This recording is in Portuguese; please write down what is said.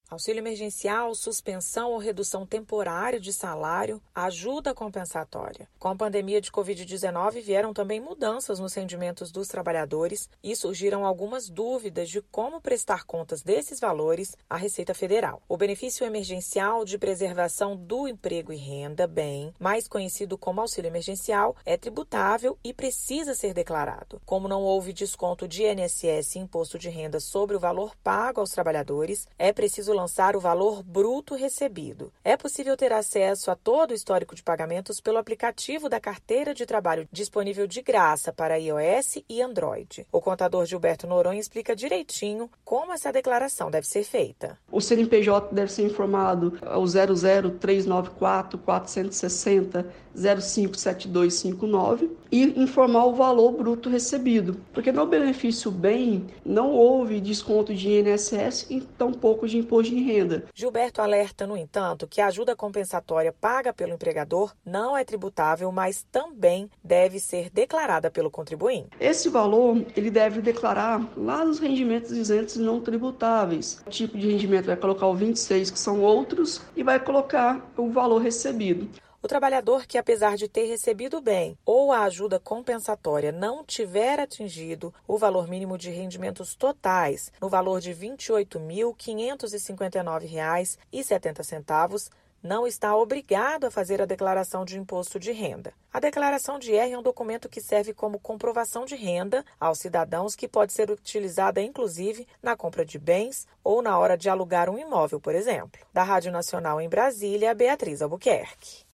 Auxílio emergencial, suspensão ou redução temporária de salário, ajuda compensatória. Com a pandemia de Covid-19, vieram também mudanças nos rendimentos dos trabalhadores e surgiram algumas dúvidas de como prestar contas desses valores à Receita Federal. O benefício emergencial de preservação do emprego e renda, BEM, mais conhecido como auxílio emergencial, é tributável e precisa ser declarado. Como não houve desconto de INSS e imposto de renda sobre o valor pago aos trabalhadores, é preciso lançar o valor bruto recebido. É possível ter acesso a todo o histórico de pagamentos pelo aplicativo da Carteira de Trabalho, disponível de graça para iOS e Android. O contador Gilberto Noronha explica direitinho como essa declaração deve ser feita. O CNPJ deve ser informado ao 00394 460 057259 e informar o valor bruto recebido, porque no benefício BEM não houve desconto de INSS e tampouco de imposto de renda. Gilberto alerta, no entanto, que a ajuda compensatória paga pelo empregador não é tributável, mas também deve ser declarada pelo contribuinte. Esse valor ele deve declarar lá nos rendimentos isentos e não tributáveis. O tipo de rendimento vai colocar o 26, que são outros, e vai colocar o valor recebido. O trabalhador que, apesar de ter recebido o bem ou a ajuda compensatória, não tiver atingido o valor mínimo de rendimentos totais no valor de R$ 28.559,70, não está obrigado a fazer a declaração de imposto de renda. A declaração de IR é um documento que serve como comprovação de renda aos cidadãos, que pode ser utilizada inclusive na compra de bens ou na hora de alugar um imóvel, por exemplo. Da Rádio Nacional em Brasília, Beatriz Albuquerque.